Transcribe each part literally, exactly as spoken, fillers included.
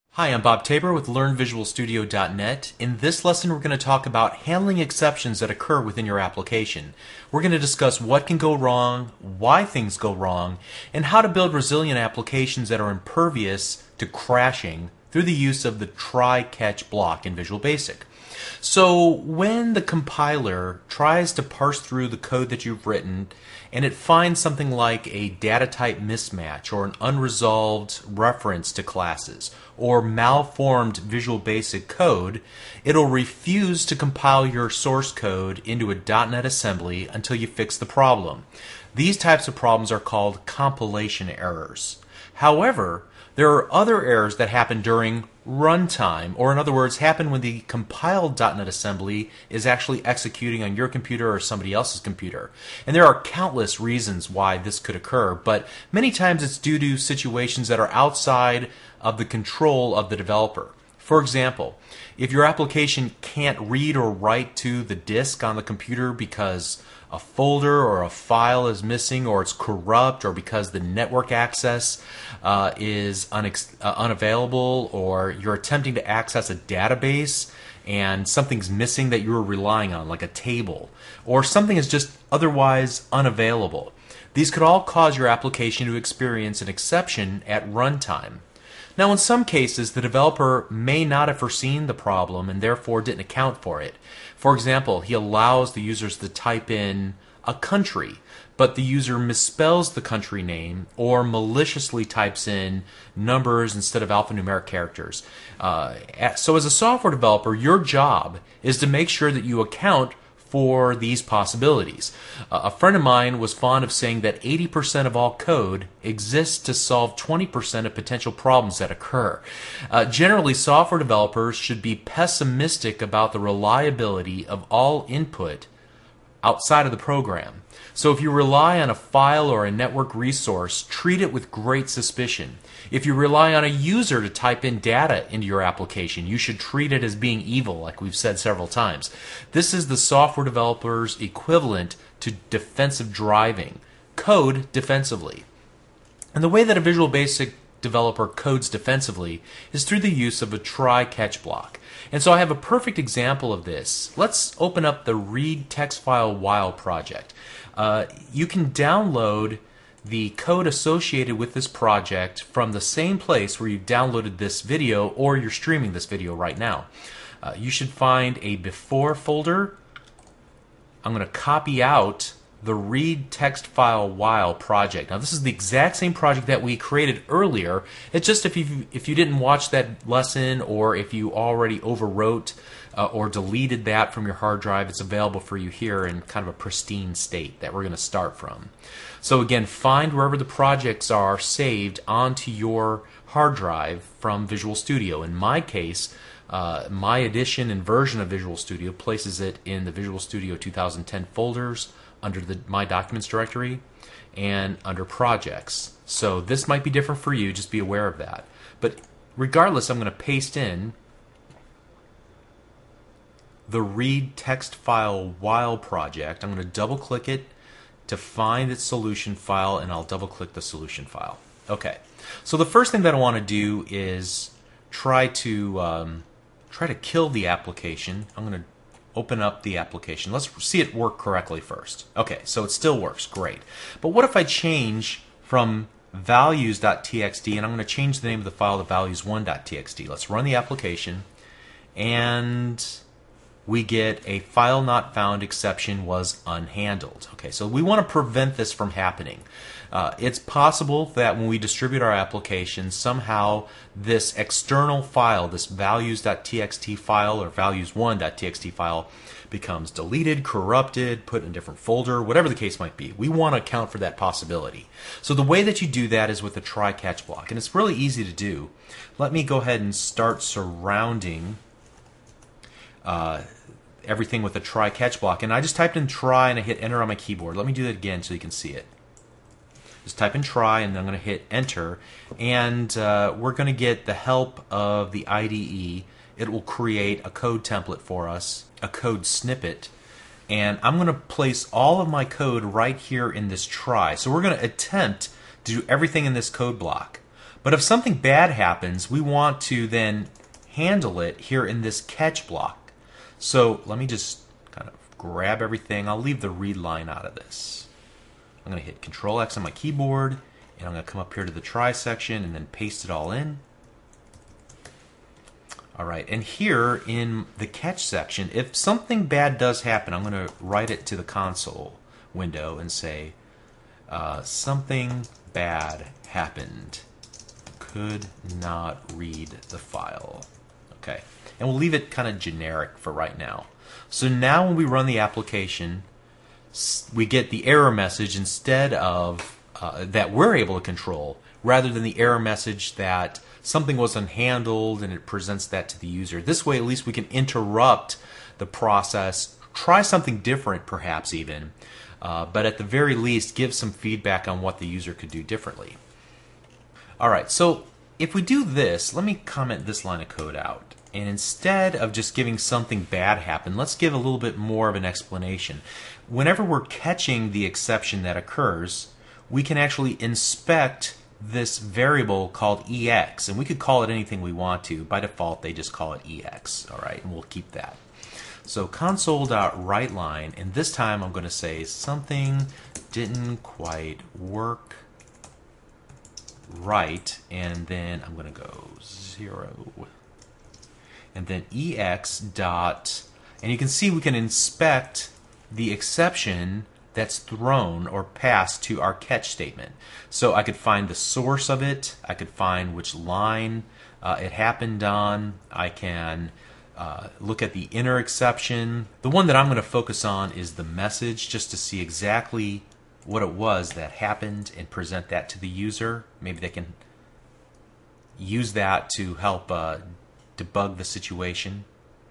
Hi, I'm Bob Tabor with Learn Visual Studio dot net. In this lesson, we're going to talk about handling exceptions that occur within your application. We're going to discuss what can go wrong, why things go wrong, and how to build resilient applications that are impervious to crashing through the use of the try-catch block in Visual Basic. So when the compiler tries to parse through the code that you've written and it finds something like a data type mismatch or an unresolved reference to classes or malformed Visual Basic code, it'll refuse to compile your source code into a dot net assembly until you fix the problem. These types of problems are called compilation errors. However, there are other errors that happen during runtime, or in other words, happen when the compiled dot net assembly is actually executing on your computer or somebody else's computer. And there are countless reasons why this could occur, but many times it's due to situations that are outside of the control of the developer. For example, if your application can't read or write to the disk on the computer because a folder or a file is missing, or it's corrupt, or because the network access uh, is unex- uh, unavailable, or you're attempting to access a database and something's missing that you were relying on, like a table, or something is just otherwise unavailable. These could all cause your application to experience an exception at runtime. Now, in some cases, the developer may not have foreseen the problem and therefore didn't account for it. For example, he allows the users to type in a country, but the user misspells the country name or maliciously types in numbers instead of alphanumeric characters. Uh, so as a software developer, your job is to make sure that you account for these possibilities. Uh, a friend of mine was fond of saying that eighty percent of all code exists to solve twenty percent of potential problems that occur. Uh, generally, software developers should be pessimistic about the reliability of all input outside of the program. So if you rely on a file or a network resource, treat it with great suspicion. If you rely on a user to type in data into your application, you should treat it as being evil, like we've said several times. This is the software developer's equivalent to defensive driving. Code defensively. And the way that a Visual Basic developer codes defensively is through the use of a try-catch block. And so I have a perfect example of this. Let's open up the read text file while project. Uh, you can download the code associated with this project from the same place where you downloaded this video or you're streaming this video right now. Uh, you should find a before folder. I'm going to copy out the read text file while project. Now this is the exact same project that we created earlier. It's just if you if you didn't watch that lesson, or if you already overwrote uh, or deleted that from your hard drive, it's available for you here in kind of a pristine state that we're going to start from. So again, find wherever the projects are saved onto your hard drive from Visual Studio. In my case, uh, my edition and version of Visual Studio places it in the Visual Studio two thousand ten folders under the My Documents directory and under Projects. So this might be different for you, just be aware of that. But regardless, I'm going to paste in the read text file while project. I'm going to double click it to find its solution file, and I'll double click the solution file. Okay, so the first thing that I want to do is try to um, try to kill the application. I'm going to open up the application. Let's see it work correctly first. Okay, so it still works, great. But what if I change from values dot t x t, and I'm going to change the name of the file to values one dot t x t. Let's run the application, and we get a file not found exception was unhandled. Okay, so we want to prevent this from happening. Uh, it's possible that when we distribute our application, somehow this external file, this values dot t x t file or values one dot t x t file, becomes deleted, corrupted, put in a different folder, whatever the case might be. We want to account for that possibility. So the way that you do that is with the try-catch block, and it's really easy to do. Let me go ahead and start surrounding uh, everything with the try-catch block. And I just typed in try and I hit enter on my keyboard. Let me do that again so you can see it. Just type in try, and then I'm going to hit enter, and uh, we're going to get the help of the I D E. It will create a code template for us, a code snippet, and I'm going to place all of my code right here in this try. So we're going to attempt to do everything in this code block. But if something bad happens, we want to then handle it here in this catch block. So let me just kind of grab everything. I'll leave the read line out of this. I'm going to hit Control X on my keyboard, and I'm going to come up here to the try section and then paste it all in. All right, and here in the catch section, if something bad does happen, I'm going to write it to the console window and say, uh, something bad happened. Could not read the file. Okay, and we'll leave it kind of generic for right now. So now when we run the application, we get the error message instead of uh, that we're able to control, rather than the error message that something wasn't handled and it presents that to the user. This way at least we can interrupt the process, try something different perhaps even, uh, but at the very least give some feedback on what the user could do differently. Alright, so if we do this, let me comment this line of code out. And instead of just giving something bad happen, let's give a little bit more of an explanation. Whenever we're catching the exception that occurs, we can actually inspect this variable called E X, and we could call it anything we want to. By default, they just call it E X, all right, and we'll keep that. So console.writeLine, and this time I'm going to say something didn't quite work right, and then I'm going to go zero, and then E X dot, and you can see we can inspect the exception that's thrown or passed to our catch statement. So I could find the source of it, I could find which line uh, it happened on, I can uh, look at the inner exception. The one that I'm going to focus on is the message, just to see exactly what it was that happened and present that to the user. Maybe they can use that to help uh, debug the situation.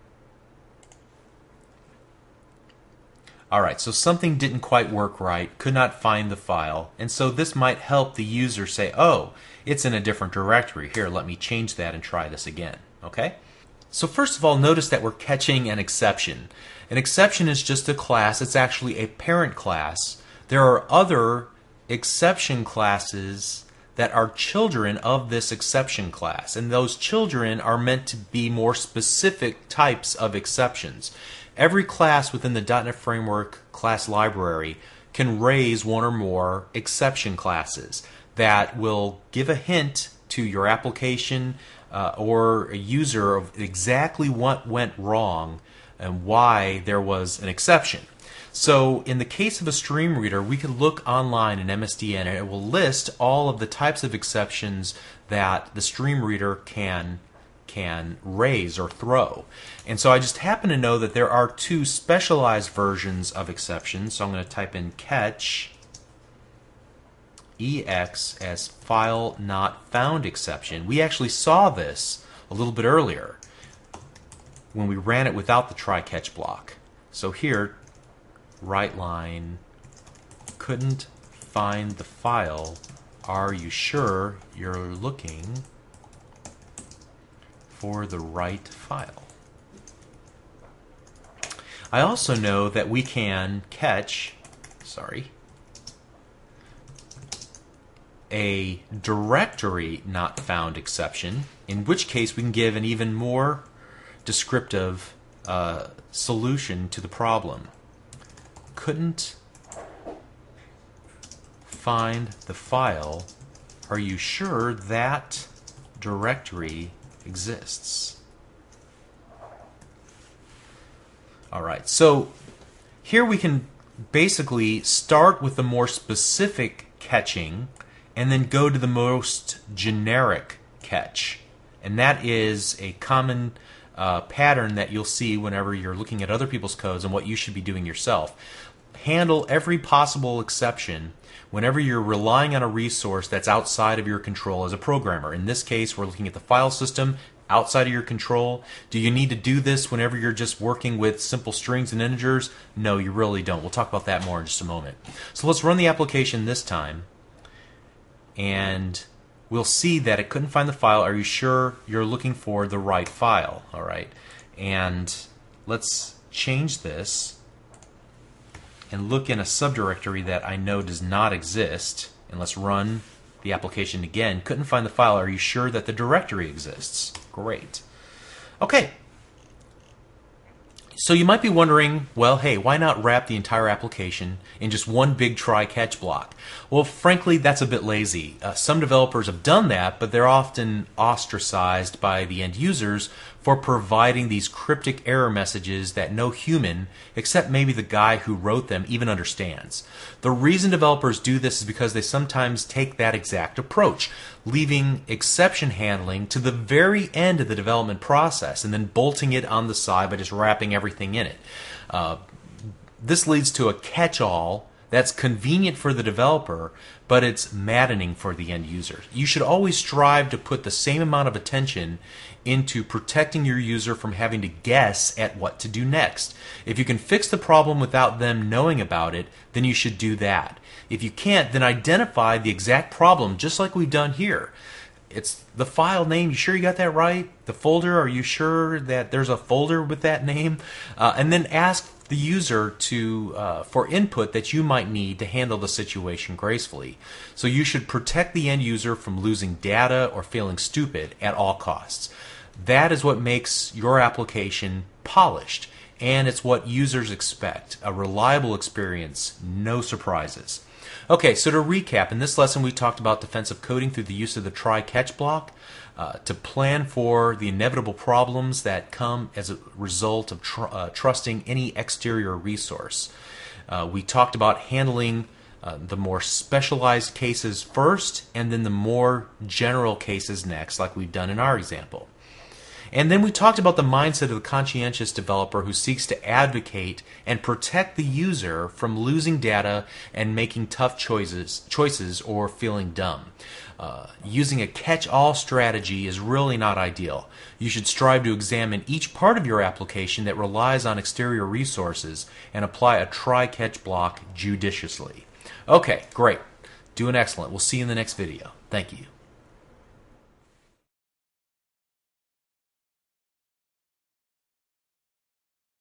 Alright, so something didn't quite work right, could not find the file, and so this might help the user say, oh, it's in a different directory. Here, let me change that and try this again. Okay? So first of all, notice that we're catching an exception. An exception is just a class. It's actually a parent class. There are other exception classes that are children of this exception class, and those children are meant to be more specific types of exceptions. Every class within the dot net Framework class library can raise one or more exception classes that will give a hint to your application uh, or a user of exactly what went wrong and why there was an exception. So in the case of a stream reader, we could look online in M S D N and it will list all of the types of exceptions that the stream reader can can raise or throw. And so I just happen to know that there are two specialized versions of exceptions. So I'm going to type in catch E X as file not found exception. We actually saw this a little bit earlier when we ran it without the try catch block. So here, write line, couldn't find the file. Are you sure you're looking for the right file? I also know that we can catch, sorry, a directory not found exception, in which case we can give an even more descriptive uh, solution to the problem. Couldn't find the file. Are you sure that directory exists? Alright, so here we can basically start with the more specific catching and then go to the most generic catch. And that is a common uh, pattern that you'll see whenever you're looking at other people's codes and what you should be doing yourself. Handle every possible exception whenever you're relying on a resource that's outside of your control as a programmer. In this case, we're looking at the file system outside of your control. Do you need to do this whenever you're just working with simple strings and integers? No, you really don't. We'll talk about that more in just a moment. So let's run the application this time, and we'll see that it couldn't find the file. Are you sure you're looking for the right file? All right, and let's change this and look in a subdirectory that I know does not exist, and let's run the application again, couldn't find the file. Are you sure that the directory exists? Great. Okay. So you might be wondering, well, hey, why not wrap the entire application in just one big try-catch block? Well, frankly, that's a bit lazy. Uh, some developers have done that, but they're often ostracized by the end users for providing these cryptic error messages that no human, except maybe the guy who wrote them, even understands. The reason developers do this is because they sometimes take that exact approach, leaving exception handling to the very end of the development process and then bolting it on the side by just wrapping everything in it. Uh, this leads to a catch-all that's convenient for the developer, but it's maddening for the end user. You should always strive to put the same amount of attention into protecting your user from having to guess at what to do next. If you can fix the problem without them knowing about it, then you should do that. If you can't, then identify the exact problem, just like we've done here. It's the file name. You sure you got that right? The folder, are you sure that there's a folder with that name? Uh, and then ask the user to uh, for input that you might need to handle the situation gracefully. So you should protect the end user from losing data or feeling stupid at all costs. That is what makes your application polished, and it's what users expect. A reliable experience, no surprises. Okay, so to recap, in this lesson we talked about defensive coding through the use of the try-catch block uh, to plan for the inevitable problems that come as a result of tr uh, trusting any exterior resource. Uh, we talked about handling uh, the more specialized cases first and then the more general cases next, like we've done in our example. And then we talked about the mindset of the conscientious developer who seeks to advocate and protect the user from losing data and making tough choices, choices or feeling dumb. Uh, using a catch-all strategy is really not ideal. You should strive to examine each part of your application that relies on exterior resources and apply a try-catch block judiciously. Okay, great. Doing excellent. We'll see you in the next video. Thank you.